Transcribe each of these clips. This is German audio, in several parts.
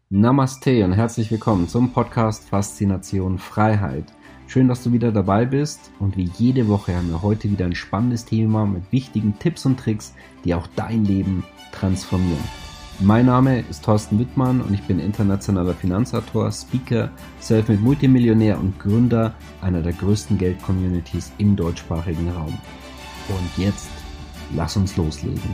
Namaste und herzlich willkommen zum Podcast Faszination Freiheit. Schön, dass du wieder dabei bist und wie jede Woche haben wir heute wieder ein spannendes Thema mit wichtigen Tipps und Tricks, die auch dein Leben transformieren. Mein Name ist Thorsten Wittmann und ich bin internationaler Finanzautor, Speaker, Selfmade Multimillionär und Gründer einer der größten Geld-Communities im deutschsprachigen Raum. Und jetzt, lass uns loslegen.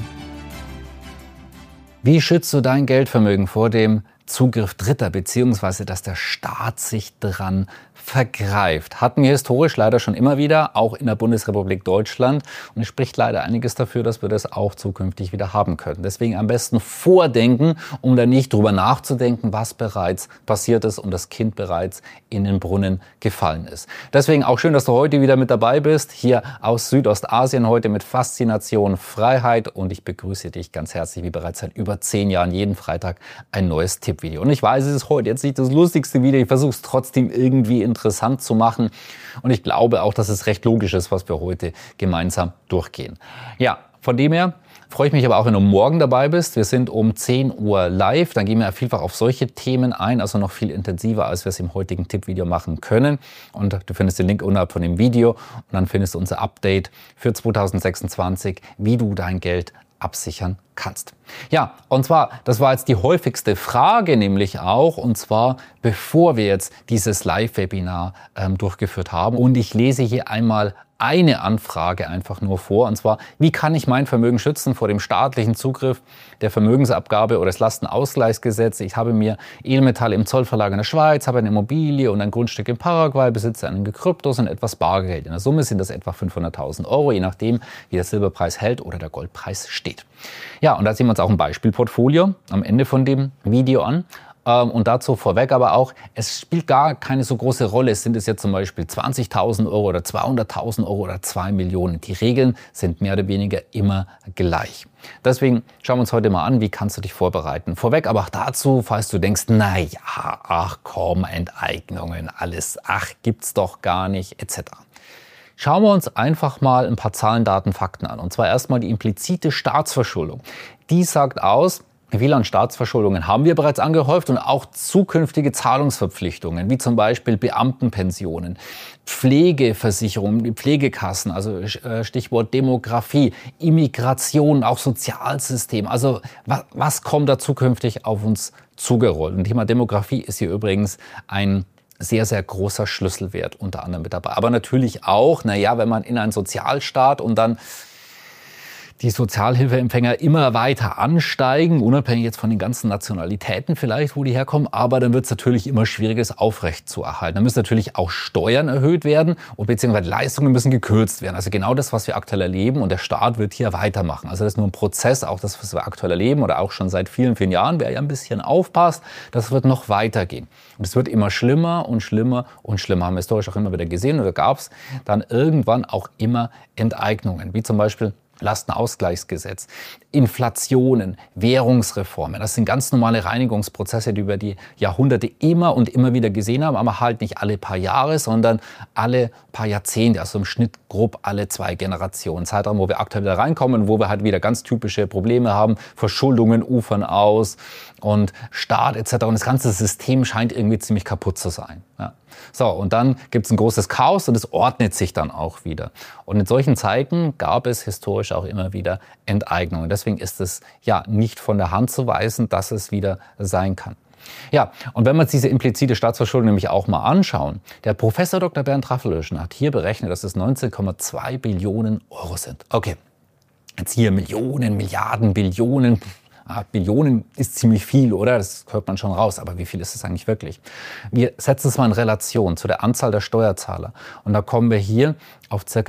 Wie schützt du dein Geldvermögen vor dem Zugriff Dritter, beziehungsweise dass der Staat sich dran vergreift? Hatten wir historisch leider schon immer wieder, auch in der Bundesrepublik Deutschland. Und es spricht leider einiges dafür, dass wir das auch zukünftig wieder haben können. Deswegen am besten vordenken, um dann nicht drüber nachzudenken, was bereits passiert ist und das Kind bereits in den Brunnen gefallen ist. Deswegen auch schön, dass du heute wieder mit dabei bist, hier aus Südostasien, heute mit Faszination Freiheit. Und ich begrüße dich ganz herzlich, wie bereits seit über 10 Jahren, jeden Freitag ein neues Tippvideo. Und ich weiß, es ist heute jetzt nicht das lustigste Video, ich versuche es trotzdem irgendwie interessant zu machen. Und ich glaube auch, dass es recht logisch ist, was wir heute gemeinsam durchgehen. Ja, von dem her freue ich mich aber auch, wenn du morgen dabei bist. Wir sind um 10 Uhr live. Dann gehen wir vielfach auf solche Themen ein, also noch viel intensiver, als wir es im heutigen Tippvideo machen können. Und du findest den Link unterhalb von dem Video. Und dann findest du unser Update für 2026, wie du dein Geld absichern kannst. Ja, und zwar, das war jetzt die häufigste Frage, nämlich auch, und zwar, bevor wir jetzt dieses Live-Webinar durchgeführt haben. Und ich lese hier einmal eine Anfrage einfach nur vor, und zwar, wie kann ich mein Vermögen schützen vor dem staatlichen Zugriff der Vermögensabgabe oder des Lastenausgleichsgesetzes? Ich habe mir Edelmetalle im Zollverlag in der Schweiz, habe eine Immobilie und ein Grundstück in Paraguay, besitze einige Kryptos und etwas Bargeld. In der Summe sind das etwa 500.000 Euro, je nachdem, wie der Silberpreis hält oder der Goldpreis steht. Ja, und da sehen wir uns auch ein Beispielportfolio am Ende von dem Video an. Und dazu vorweg aber auch, es spielt gar keine so große Rolle, sind es jetzt zum Beispiel 20.000 Euro oder 200.000 Euro oder 2 Millionen. Die Regeln sind mehr oder weniger immer gleich. Deswegen schauen wir uns heute mal an, wie kannst du dich vorbereiten. Vorweg aber auch dazu, falls du denkst, naja, ach komm, Enteignungen, alles, ach, gibt's doch gar nicht, etc. Schauen wir uns einfach mal ein paar Zahlen, Daten, Fakten an. Und zwar erstmal die implizite Staatsverschuldung. Die sagt aus, wie viel an Staatsverschuldungen haben wir bereits angehäuft und auch zukünftige Zahlungsverpflichtungen, wie zum Beispiel Beamtenpensionen, Pflegeversicherungen, Pflegekassen, also Stichwort Demografie, Immigration, auch Sozialsystem. Also was kommt da zukünftig auf uns zugerollt? Und Thema Demografie ist hier übrigens ein sehr, sehr großer Schlüsselwert unter anderem mit dabei. Aber natürlich auch, naja, wenn man in einen Sozialstaat und dann die Sozialhilfeempfänger immer weiter ansteigen, unabhängig jetzt von den ganzen Nationalitäten vielleicht, wo die herkommen, aber dann wird es natürlich immer schwieriger, es aufrecht zu erhalten. Dann müssen natürlich auch Steuern erhöht werden und beziehungsweise Leistungen müssen gekürzt werden. Also genau das, was wir aktuell erleben, und der Staat wird hier weitermachen. Also das ist nur ein Prozess, auch das, was wir aktuell erleben oder auch schon seit vielen, vielen Jahren. Wer ja ein bisschen aufpasst, das wird noch weitergehen. Und es wird immer schlimmer und schlimmer und schlimmer. Haben wir historisch auch immer wieder gesehen, oder gab es dann irgendwann auch immer Enteignungen, wie zum Beispiel Lastenausgleichsgesetz, Inflationen, Währungsreformen. Das sind ganz normale Reinigungsprozesse, die wir über die Jahrhunderte immer und immer wieder gesehen haben, aber halt nicht alle paar Jahre, sondern alle paar Jahrzehnte, also im Schnitt grob alle 2 Generationen. Zeitraum, wo wir aktuell wieder reinkommen, wo wir halt wieder ganz typische Probleme haben, Verschuldungen ufern aus und Staat etc. Und das ganze System scheint irgendwie ziemlich kaputt zu sein. Ja. So, und dann gibt es ein großes Chaos und es ordnet sich dann auch wieder. Und in solchen Zeiten gab es historisch auch immer wieder Enteignungen. Deswegen ist es ja nicht von der Hand zu weisen, dass es wieder sein kann. Ja, und wenn wir uns diese implizite Staatsverschuldung nämlich auch mal anschauen, der Professor Dr. Bernd Raffelöschen hat hier berechnet, dass es 19,2 Billionen Euro sind. Okay, jetzt hier Millionen, Milliarden, Billionen. Billionen ist ziemlich viel, oder? Das hört man schon raus. Aber wie viel ist es eigentlich wirklich? Wir setzen es mal in Relation zu der Anzahl der Steuerzahler. Und da kommen wir hier auf ca.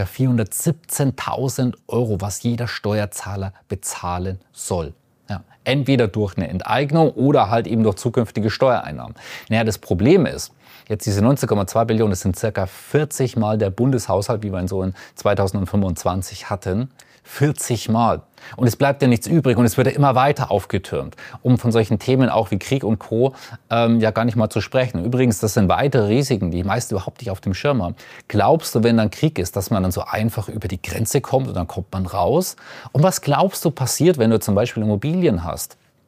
417.000 Euro, was jeder Steuerzahler bezahlen soll. Ja, entweder durch eine Enteignung oder halt eben durch zukünftige Steuereinnahmen. Naja, das Problem ist, jetzt diese 19,2 Billionen, das sind ca. 40 Mal der Bundeshaushalt, wie wir ihn so in 2025 hatten. 40 Mal. Und es bleibt ja nichts übrig und es wird ja immer weiter aufgetürmt, um von solchen Themen auch wie Krieg und Co. Ja gar nicht mal zu sprechen. Übrigens, das sind weitere Risiken, die meisten überhaupt nicht auf dem Schirm haben. Glaubst du, wenn dann Krieg ist, dass man dann so einfach über die Grenze kommt und dann kommt man raus? Und was glaubst du passiert, wenn du zum Beispiel Immobilien hast?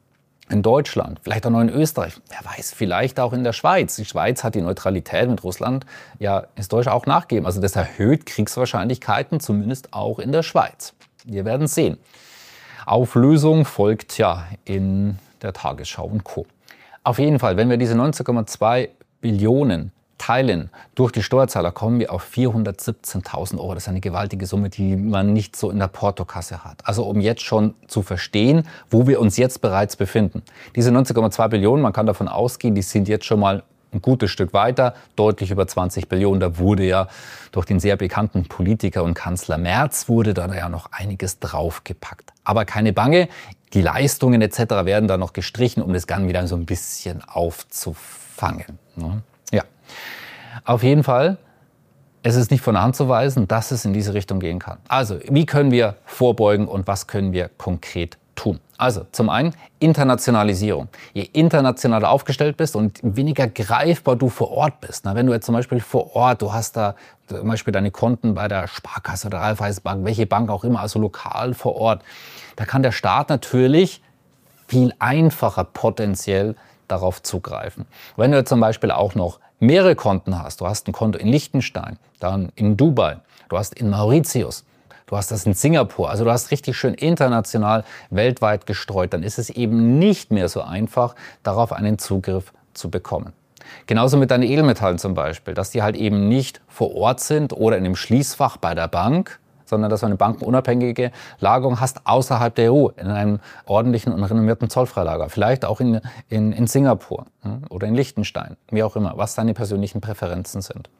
in Deutschland, vielleicht auch noch in Österreich, wer weiß, vielleicht auch in der Schweiz. Die Schweiz hat die Neutralität mit Russland ja historisch auch nachgegeben. Also das erhöht Kriegswahrscheinlichkeiten, zumindest auch in der Schweiz. Wir werden sehen. Auflösung folgt ja in der Tagesschau und Co. Auf jeden Fall, wenn wir diese 19,2 Billionen teilen durch die Steuerzahler, kommen wir auf 417.000 Euro. Das ist eine gewaltige Summe, die man nicht so in der Portokasse hat. Also um jetzt schon zu verstehen, wo wir uns jetzt bereits befinden. Diese 19,2 Billionen, man kann davon ausgehen, die sind jetzt schon mal ein gutes Stück weiter, deutlich über 20 Billionen. Da wurde ja durch den sehr bekannten Politiker und Kanzler Merz wurde da ja noch einiges draufgepackt. Aber keine Bange, die Leistungen etc. werden da noch gestrichen, um das Ganze wieder so ein bisschen aufzufangen. Ja. Auf jeden Fall, es ist nicht von der Hand zu weisen, dass es in diese Richtung gehen kann. Also, wie können wir vorbeugen und was können wir konkret tun? Also, zum einen Internationalisierung. Je internationaler aufgestellt bist und weniger greifbar du vor Ort bist. Na, wenn du jetzt zum Beispiel vor Ort, du hast da zum Beispiel deine Konten bei der Sparkasse oder Raiffeisenbank, welche Bank auch immer, also lokal vor Ort, da kann der Staat natürlich viel einfacher potenziell darauf zugreifen. Wenn du jetzt zum Beispiel auch noch mehrere Konten hast, du hast ein Konto in Liechtenstein, dann in Dubai, du hast in Mauritius, du hast das in Singapur, also du hast richtig schön international, weltweit gestreut, dann ist es eben nicht mehr so einfach, darauf einen Zugriff zu bekommen. Genauso mit deinen Edelmetallen zum Beispiel, dass die halt eben nicht vor Ort sind oder in einem Schließfach bei der Bank, sondern dass du eine bankenunabhängige Lagerung hast außerhalb der EU, in einem ordentlichen und renommierten Zollfreilager. Vielleicht auch in Singapur oder in Liechtenstein, wie auch immer, was deine persönlichen Präferenzen sind.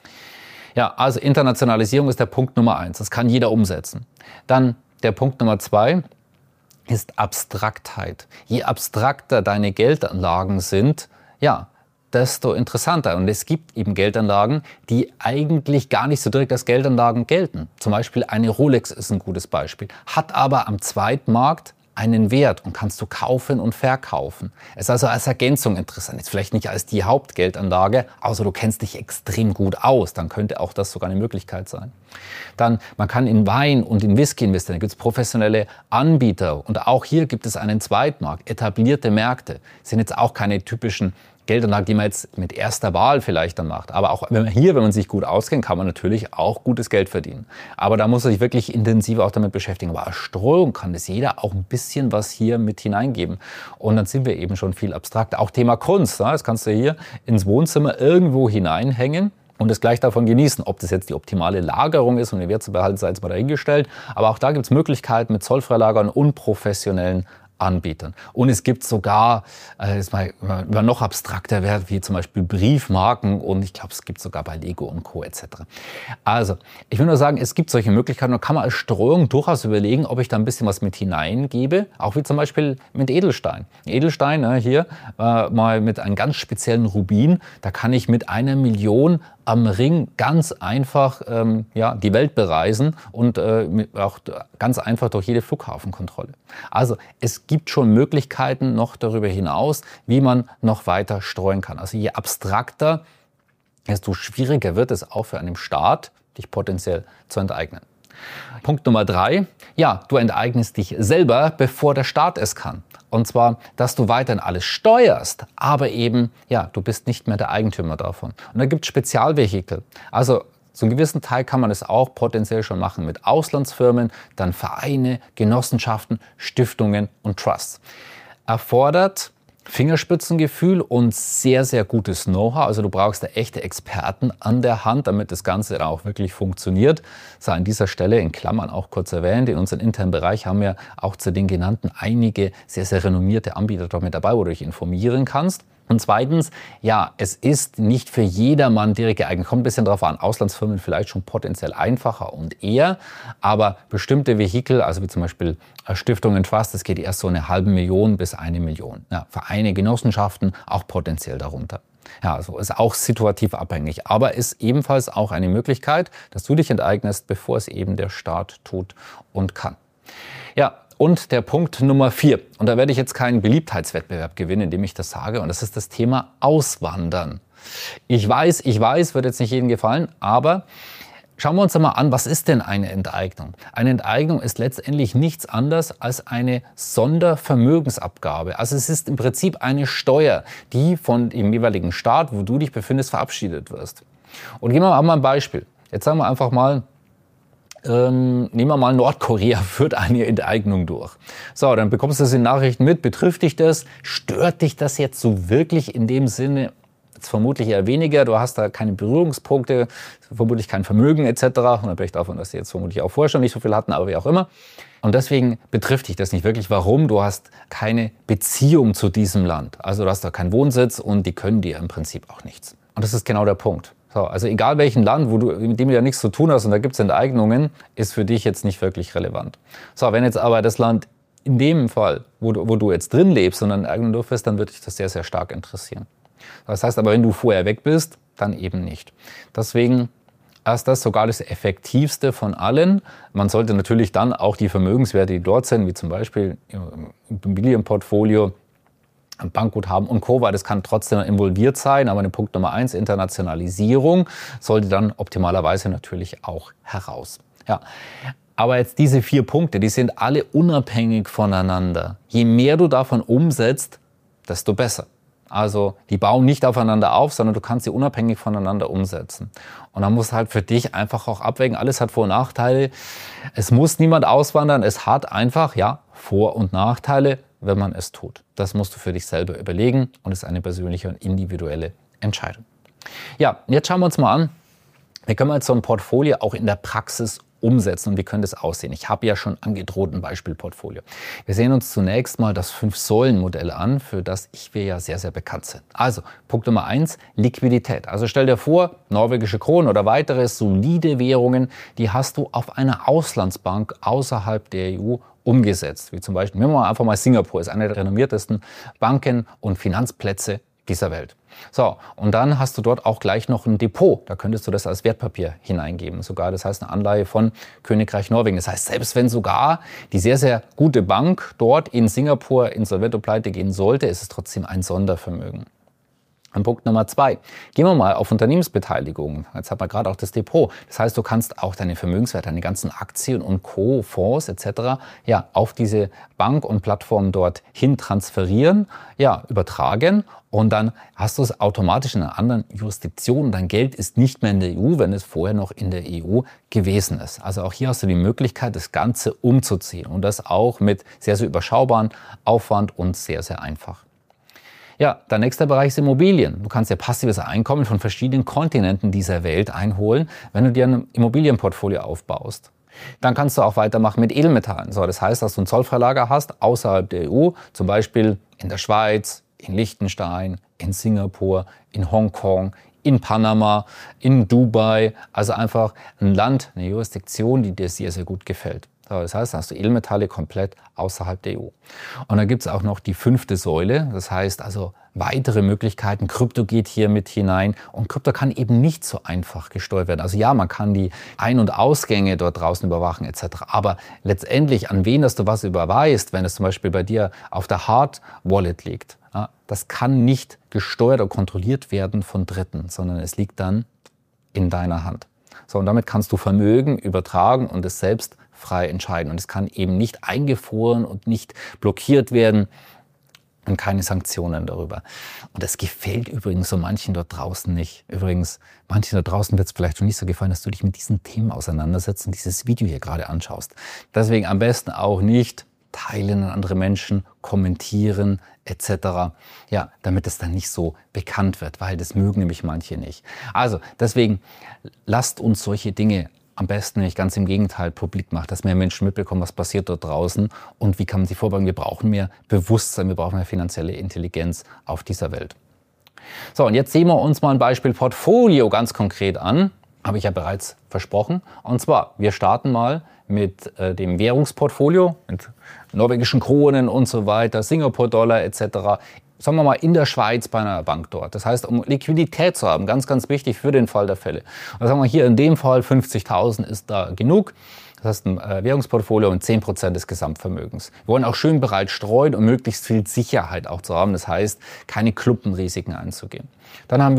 Ja, also Internationalisierung ist der Punkt Nummer 1. Das kann jeder umsetzen. Dann der Punkt Nummer 2 ist Abstraktheit. Je abstrakter deine Geldanlagen sind, ja, desto interessanter. Und es gibt eben Geldanlagen, die eigentlich gar nicht so direkt als Geldanlagen gelten. Zum Beispiel eine Rolex ist ein gutes Beispiel, hat aber am Zweitmarkt einen Wert und kannst du kaufen und verkaufen. Es ist also als Ergänzung interessant. Jetzt vielleicht nicht als die Hauptgeldanlage, außer du kennst dich extrem gut aus, dann könnte auch das sogar eine Möglichkeit sein. Dann, man kann in Wein und in Whisky investieren, da gibt es professionelle Anbieter und auch hier gibt es einen Zweitmarkt. Etablierte Märkte sind jetzt auch keine typischen Geldanlagen, die man jetzt mit erster Wahl vielleicht dann macht. Aber auch wenn man sich gut auskennt, kann man natürlich auch gutes Geld verdienen. Aber da muss man sich wirklich intensiv auch damit beschäftigen. Aber als Streuung kann das jeder auch ein bisschen was hier mit hineingeben. Und dann sind wir eben schon viel abstrakter. Auch Thema Kunst, das kannst du hier ins Wohnzimmer irgendwo hineinhängen und es gleich davon genießen. Ob das jetzt die optimale Lagerung ist und den Wert zu behalten, sei jetzt mal dahingestellt. Aber auch da gibt es Möglichkeiten mit Zollfreilagern und professionellen Anbietern. Und es gibt sogar, über noch abstrakter Wert, wie zum Beispiel Briefmarken und ich glaube, es gibt sogar bei Lego und Co. etc. Also, ich will nur sagen, es gibt solche Möglichkeiten und kann man als Streuung durchaus überlegen, ob ich da ein bisschen was mit hineingebe, auch wie zum Beispiel mit Edelstein. Edelstein, hier mal mit einem ganz speziellen Rubin, da kann ich mit 1 Million am Ring ganz einfach die Welt bereisen und auch ganz einfach durch jede Flughafenkontrolle. Also es gibt schon Möglichkeiten noch darüber hinaus, wie man noch weiter streuen kann. Also je abstrakter, desto schwieriger wird es auch für einen Staat, dich potenziell zu enteignen. Punkt Nummer 3, ja, du enteignest dich selber, bevor der Staat es kann. Und zwar, dass du weiterhin alles steuerst, aber eben, ja, du bist nicht mehr der Eigentümer davon. Und da gibt es Spezialvehikel. Also zu einem gewissen Teil kann man es auch potenziell schon machen mit Auslandsfirmen, dann Vereine, Genossenschaften, Stiftungen und Trusts. Erfordert Fingerspitzengefühl und sehr, sehr gutes Know-how. Also du brauchst da echte Experten an der Hand, damit das Ganze dann auch wirklich funktioniert. So, an dieser Stelle in Klammern auch kurz erwähnt, in unserem internen Bereich haben wir auch zu den genannten einige sehr, sehr renommierte Anbieter dort mit dabei, wo du dich informieren kannst. Und zweitens, ja, es ist nicht für jedermann direkt geeignet. Kommt ein bisschen drauf an. Auslandsfirmen vielleicht schon potenziell einfacher und eher. Aber bestimmte Vehikel, also wie zum Beispiel Stiftungen, Trust, das geht erst so 500.000 bis 1 Million. Ja, Vereine, Genossenschaften auch potenziell darunter. Ja, also ist auch situativ abhängig. Aber ist ebenfalls auch eine Möglichkeit, dass du dich enteignest, bevor es eben der Staat tut und kann. Ja, und der Punkt Nummer 4, und da werde ich jetzt keinen Beliebtheitswettbewerb gewinnen, indem ich das sage, und das ist das Thema Auswandern. Ich weiß, wird jetzt nicht jedem gefallen, aber Schauen wir uns einmal an, was ist denn eine Enteignung? Eine Enteignung ist letztendlich nichts anderes als eine Sondervermögensabgabe. Also es ist im Prinzip eine Steuer, die von dem jeweiligen Staat, wo du dich befindest, verabschiedet wirst. Und gehen wir mal ein Beispiel. Jetzt sagen wir einfach mal, nehmen wir mal Nordkorea führt eine Enteignung durch. So, dann bekommst du das in Nachrichten mit. Betrifft dich das? Stört dich das jetzt so wirklich in dem Sinne? Jetzt vermutlich eher weniger. Du hast da keine Berührungspunkte, vermutlich kein Vermögen etc. Unabhängig davon, dass sie jetzt vermutlich auch vorher schon nicht so viel hatten, aber wie auch immer. Und deswegen betrifft dich das nicht wirklich. Warum? Du hast keine Beziehung zu diesem Land. Also du hast da keinen Wohnsitz und die können dir im Prinzip auch nichts. Und das ist genau der Punkt. So, also egal welchen Land, mit dem du ja nichts zu tun hast und da gibt es Enteignungen, ist für dich jetzt nicht wirklich relevant. So, wenn jetzt aber das Land in dem Fall, wo du jetzt drin lebst und eine Enteignung durchführst, dann würde dich das sehr, sehr stark interessieren. Das heißt aber, wenn du vorher weg bist, dann eben nicht. Deswegen ist das sogar das Effektivste von allen. Man sollte natürlich dann auch die Vermögenswerte, die dort sind, wie zum Beispiel im Immobilienportfolio, Bankguthaben und Co., weil das kann trotzdem involviert sein. Aber Punkt Nummer 1, Internationalisierung, sollte dann optimalerweise natürlich auch heraus. Ja. Aber jetzt diese 4 Punkte, die sind alle unabhängig voneinander. Je mehr du davon umsetzt, desto besser. Also die bauen nicht aufeinander auf, sondern du kannst sie unabhängig voneinander umsetzen. Und dann musst du halt für dich einfach auch abwägen. Alles hat Vor- und Nachteile. Es muss niemand auswandern. Es hat einfach, ja, Vor- und Nachteile, wenn man es tut. Das musst du für dich selber überlegen und ist eine persönliche und individuelle Entscheidung. Ja, jetzt schauen wir uns mal an, wie können wir jetzt so ein Portfolio auch in der Praxis umsetzen und wie könnte es aussehen? Ich habe ja schon angedroht ein Beispielportfolio. Wir sehen uns zunächst mal das 5-Säulen-Modell an, für das wir ja sehr, sehr bekannt sind. Also Punkt Nummer 1, Liquidität. Also stell dir vor, norwegische Kronen oder weitere solide Währungen, die hast du auf einer Auslandsbank außerhalb der EU umgesetzt. Wie zum Beispiel, nehmen wir mal einfach mal Singapur, ist eine der renommiertesten Banken und Finanzplätze dieser Welt. So, und dann hast du dort auch gleich noch ein Depot. Da könntest du das als Wertpapier hineingeben. Sogar, das heißt eine Anleihe von Königreich Norwegen. Das heißt, selbst wenn sogar die sehr, sehr gute Bank dort in Singapur insolvent und pleite gehen sollte, ist es trotzdem ein Sondervermögen. Und Punkt Nummer 2. Gehen wir mal auf Unternehmensbeteiligung. Jetzt hat man gerade auch das Depot. Das heißt, du kannst auch deine Vermögenswerte, deine ganzen Aktien und Co., Fonds etc. ja, auf diese Bank und Plattform dort hin transferieren, ja, übertragen. Und dann hast du es automatisch in einer anderen Jurisdiktion. Dein Geld ist nicht mehr in der EU, wenn es vorher noch in der EU gewesen ist. Also auch hier hast du die Möglichkeit, das Ganze umzuziehen. Und das auch mit sehr, sehr überschaubaren Aufwand und sehr, sehr einfach. Ja, der nächste Bereich ist Immobilien. Du kannst ja passives Einkommen von verschiedenen Kontinenten dieser Welt einholen, wenn du dir ein Immobilienportfolio aufbaust. Dann kannst du auch weitermachen mit Edelmetallen. So, das heißt, dass du ein Zollfreilager hast außerhalb der EU, zum Beispiel in der Schweiz, in Liechtenstein, in Singapur, in Hongkong, in Panama, in Dubai. Also einfach ein Land, eine Jurisdiktion, die dir sehr, sehr gut gefällt. Das heißt, da hast du Edelmetalle komplett außerhalb der EU. Und dann gibt es auch noch die 5. Säule, das heißt also weitere Möglichkeiten. Krypto geht hier mit hinein und Krypto kann eben nicht so einfach gesteuert werden. Also ja, man kann die Ein- und Ausgänge dort draußen überwachen etc. Aber letztendlich, an wen dass du was überweist, wenn es zum Beispiel bei dir auf der Hard Wallet liegt, ja, das kann nicht gesteuert oder kontrolliert werden von Dritten, sondern es liegt dann in deiner Hand. So, und damit kannst du Vermögen übertragen und es selbst frei entscheiden. Und es kann eben nicht eingefroren und nicht blockiert werden und keine Sanktionen darüber. Und das gefällt übrigens so manchen dort draußen nicht. Übrigens, manchen dort draußen wird es vielleicht schon nicht so gefallen, dass du dich mit diesen Themen auseinandersetzt und dieses Video hier gerade anschaust. Deswegen am besten auch nicht teilen an andere Menschen, kommentieren etc. Ja, damit es dann nicht so bekannt wird, weil das mögen nämlich manche nicht. Also deswegen lasst uns solche Dinge am besten, wenn ich ganz im Gegenteil publik mache, dass mehr Menschen mitbekommen, was passiert dort draußen und wie kann man sich vorbeugen. Wir brauchen mehr Bewusstsein, wir brauchen mehr finanzielle Intelligenz auf dieser Welt. So, und jetzt sehen wir uns mal ein Beispiel Portfolio ganz konkret an. Habe ich ja bereits versprochen. Und zwar, wir starten mal mit dem Währungsportfolio, mit norwegischen Kronen und so weiter, Singapur-Dollar etc., sagen wir mal in der Schweiz bei einer Bank dort. Das heißt, um Liquidität zu haben, ganz, ganz wichtig für den Fall der Fälle. Und sagen wir hier in dem Fall 50.000 ist da genug. Das heißt, ein Währungsportfolio und 10% des Gesamtvermögens. Wir wollen auch schön breit streuen, um möglichst viel Sicherheit auch zu haben. Das heißt, keine Klumpenrisiken einzugehen. Dann haben wir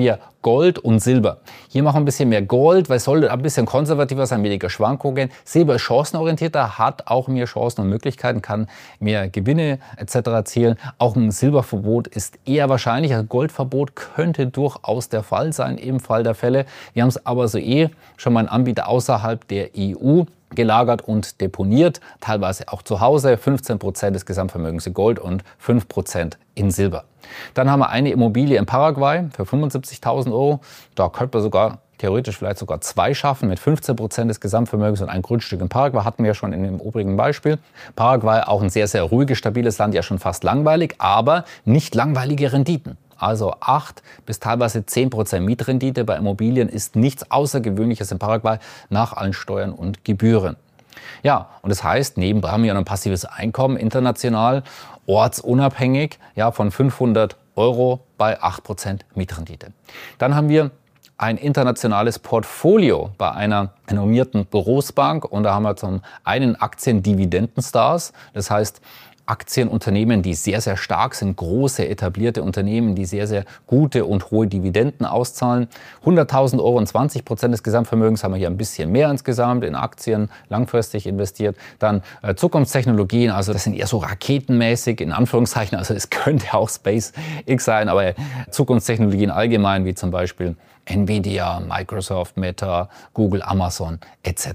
Gold und Silber. Hier machen wir ein bisschen mehr Gold, weil es soll ein bisschen konservativer sein, weniger Schwankungen. Silber ist chancenorientierter, hat auch mehr Chancen und Möglichkeiten, kann mehr Gewinne etc. erzielen. Auch ein Silberverbot ist eher wahrscheinlich. Ein Goldverbot könnte durchaus der Fall sein, im Fall der Fälle. Wir haben es aber schon mal einen Anbieter außerhalb der EU gelagert und deponiert, teilweise auch zu Hause, 15% des Gesamtvermögens in Gold und 5% in Silber. Dann haben wir eine Immobilie in Paraguay für 75.000 Euro. Da könnte man sogar theoretisch vielleicht sogar 2 schaffen mit 15% des Gesamtvermögens und ein Grundstück in Paraguay. Hatten wir ja schon in dem obrigen Beispiel. Paraguay auch ein sehr, sehr ruhiges, stabiles Land, ja schon fast langweilig, aber nicht langweilige Renditen. Also 8 bis teilweise 10% Mietrendite bei Immobilien ist nichts Außergewöhnliches in Paraguay nach allen Steuern und Gebühren. Ja, und das heißt, nebenbei haben wir noch ein passives Einkommen international, ortsunabhängig, ja, von 500 Euro bei 8% Mietrendite. Dann haben wir ein internationales Portfolio bei einer renommierten Berufsbank und da haben wir zum einen Aktien-Dividendenstars, das heißt Aktienunternehmen, die sehr, sehr stark sind, große etablierte Unternehmen, die sehr, sehr gute und hohe Dividenden auszahlen. 100.000 Euro und 20% des Gesamtvermögens haben wir hier ein bisschen mehr insgesamt in Aktien, langfristig investiert. Dann Zukunftstechnologien, also das sind eher so raketenmäßig, in Anführungszeichen, also es könnte auch SpaceX sein, aber Zukunftstechnologien allgemein, wie zum Beispiel Nvidia, Microsoft, Meta, Google, Amazon etc.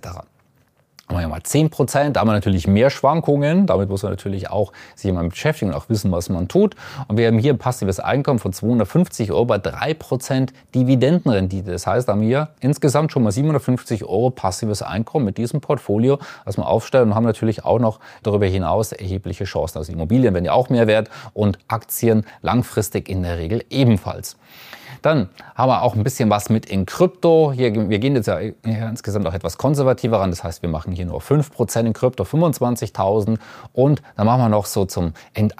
Haben wir mal 10%, da haben wir natürlich mehr Schwankungen, damit muss man natürlich auch sich mal beschäftigen und auch wissen, was man tut. Und wir haben hier ein passives Einkommen von 250 Euro bei 3% Dividendenrendite. Das heißt, da haben wir insgesamt schon mal 750 Euro passives Einkommen mit diesem Portfolio, das wir aufstellen und haben natürlich auch noch darüber hinaus erhebliche Chancen. Also Immobilien werden ja auch mehr wert und Aktien langfristig in der Regel ebenfalls. Dann haben wir auch ein bisschen was mit in Krypto. Wir gehen jetzt ja insgesamt auch etwas konservativer ran. Das heißt, wir machen hier nur 5% in Krypto, 25.000. Und dann machen wir noch so zum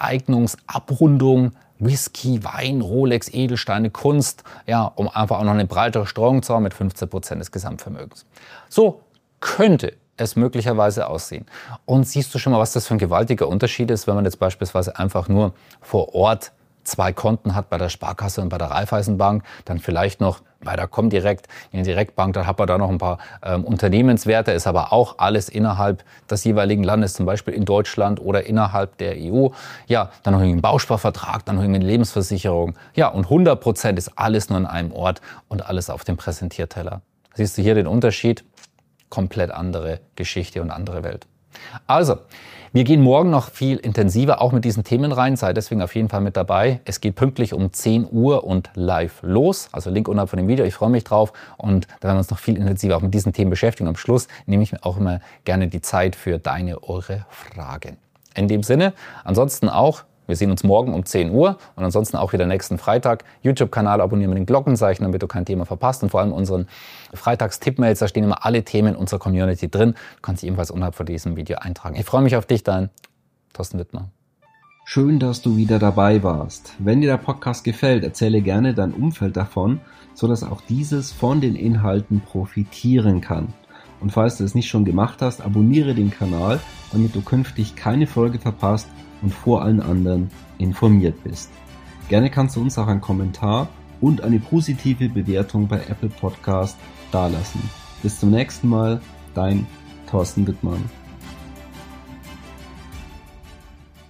Enteignungsabrundung Whisky, Wein, Rolex, Edelsteine, Kunst. Ja, um einfach auch noch eine breitere Streuung zu haben mit 15% des Gesamtvermögens. So könnte es möglicherweise aussehen. Und siehst du schon mal, was das für ein gewaltiger Unterschied ist, wenn man jetzt beispielsweise einfach nur vor Ort 2 Konten hat bei der Sparkasse und bei der Raiffeisenbank, dann vielleicht noch bei der Comdirect, in der Direktbank, dann hat man da noch ein paar Unternehmenswerte, ist aber auch alles innerhalb des jeweiligen Landes, zum Beispiel in Deutschland oder innerhalb der EU. Ja, dann noch einen Bausparvertrag, dann noch eine Lebensversicherung. Ja, und 100% ist alles nur an einem Ort und alles auf dem Präsentierteller. Siehst du hier den Unterschied? Komplett andere Geschichte und andere Welt. Also, wir gehen morgen noch viel intensiver auch mit diesen Themen rein. Sei deswegen auf jeden Fall mit dabei. Es geht pünktlich um 10 Uhr und live los. Also Link unterhalb von dem Video. Ich freue mich drauf. Und da werden wir uns noch viel intensiver auch mit diesen Themen beschäftigen. Am Schluss nehme ich mir auch immer gerne die Zeit für eure Fragen. In dem Sinne, ansonsten auch, wir sehen uns morgen um 10 Uhr und ansonsten auch wieder nächsten Freitag. YouTube-Kanal abonnieren mit den Glockenzeichen, damit du kein Thema verpasst. Und vor allem unseren Freitags-Tipp-Mails, da stehen immer alle Themen unserer Community drin. Du kannst dich ebenfalls unterhalb von diesem Video eintragen. Ich freue mich auf dich, dein Thorsten Wittmer. Schön, dass du wieder dabei warst. Wenn dir der Podcast gefällt, erzähle gerne dein Umfeld davon, sodass auch dieses von den Inhalten profitieren kann. Und falls du es nicht schon gemacht hast, abonniere den Kanal, damit du künftig keine Folge verpasst und vor allen anderen informiert bist. Gerne kannst du uns auch einen Kommentar und eine positive Bewertung bei Apple Podcast dalassen. Bis zum nächsten Mal, dein Thorsten Wittmann.